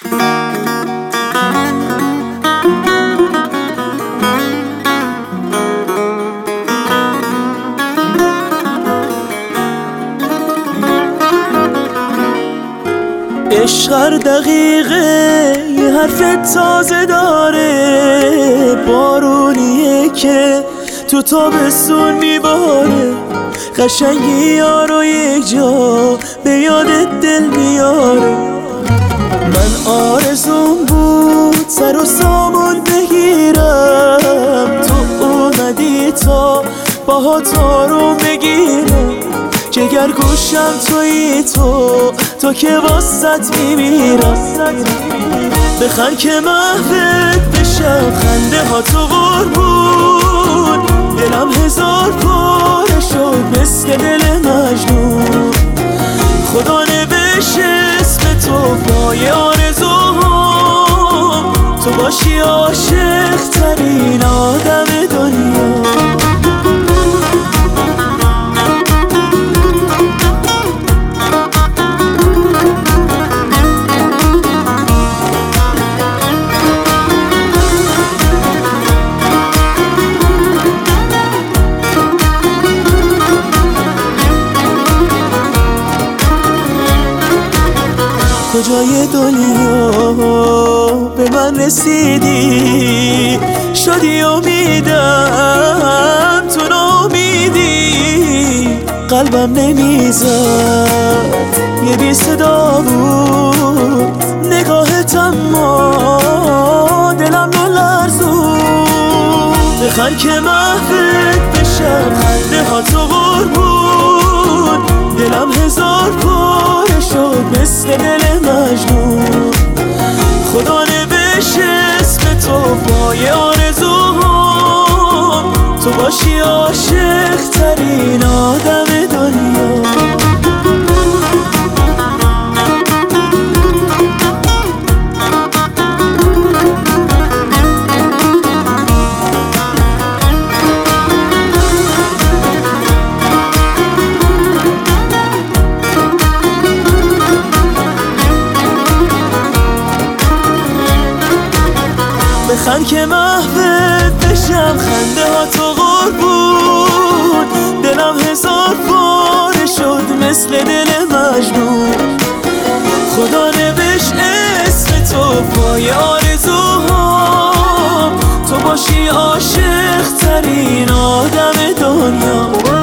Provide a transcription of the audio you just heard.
عشق هر دقیقه یه حرف تازه داره، بارونیه که تو تابستون میباره، قشنگی یارو یک جا به یادت دل میاره. من آرزوم بود سر و سامون بگیرم، تو اومدی تا باهات آروم بگیرم، جگر گوشم تویی تو که واسط میمیرم. بخند که محوت بشم، خنده ها تو قربون، دلم هزار پاره شد مثل دل مجنون. خدا نوشت اسم تو پای آرزوهام، تو باشی عاشق ترین آدم دنیا. کجای دنیا به من رسیدی، شدی امیدم تو ناامیدی، قلبم نمیزد یه بی صدا بود، نگاهت اما دلم نلرزون. بخند که محوت بشم، خنده ها تو قربون، دلم هزار پاره شد مثل دل مجنون. خدا نوشت اسم تو پای آرزوهام، تو باشی عاشق ترین آدم دنیا. بخند که محوت بشم، خنده ها تو قربون، دلم هزار پاره شد مثل دل مجنون. خدا نوشت اسم تو پای آرزوهام، تو باشی عاشق ترین آدم دنیا.